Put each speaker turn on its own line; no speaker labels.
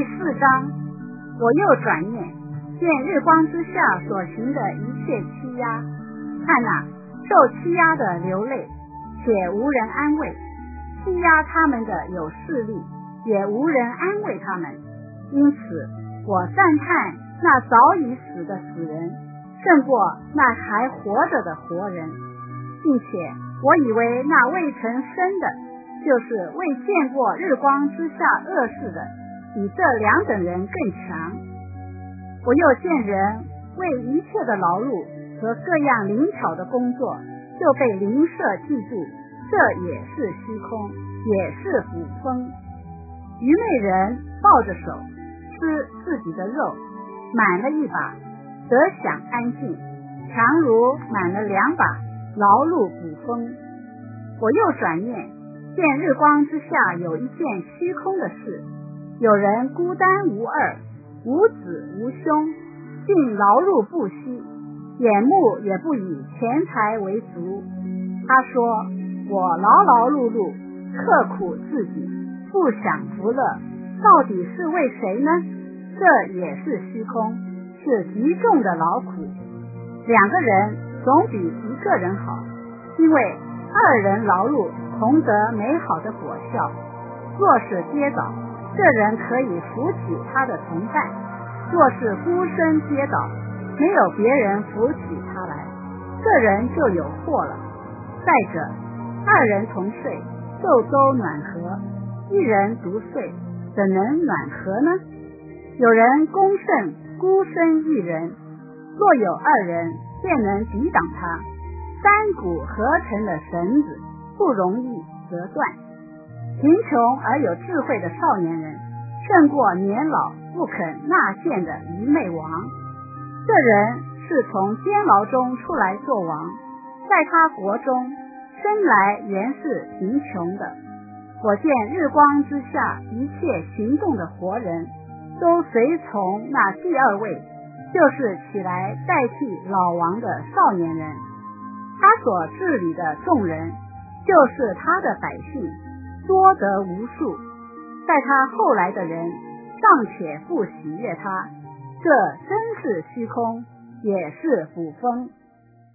4章，我又转念，见日光之下所行的一切欺压，看哪，受欺压的流泪，且无人安慰；欺压他们的有势力，也无人安慰他们。因此，我赞叹那早已死的死人，胜过那还活着的活人，并且我以为那未曾生的，就是未见过日光之下恶事的，比这2等人更强。我又见人为一切的劳碌和各样灵巧的工作，就被邻舍记住，这也是虚空，也是捕风。愚昧人抱着手吃自己的肉，满了一把，得享安静，强如满了2把，劳碌捕风。我又转念，见日光之下有一件虚空的事，有人孤单无二，无子无兄，竟劳碌不息，眼目也不以钱财为足。他说，我劳劳碌碌，刻苦自己，不享福乐，到底是为谁呢？这也是虚空，是极重的劳苦。2个人总比1个人好，因为2人劳碌同得美好的果效。若是跌倒，这人可以扶起他的同伴；若是孤身跌倒，没有别人扶起他来，这人就有祸了。再者，2人同睡，昼周暖和；1人独睡，怎能暖和呢？有人攻胜孤身1人，若有2人，便能抵挡他。3股合成的绳子不容易折断。贫穷而有智慧的少年人，胜过年老不肯纳谏的愚昧王。这人是从监牢中出来做王，在他国中生来原是贫穷的。我见日光之下一切行动的活人，都随从那第2位，就是起来代替老王的少年人。他所治理的众人，就是他的百姓，多得无数。在他后来的人，尚且不喜悦他，这真是虚空，也是捕风。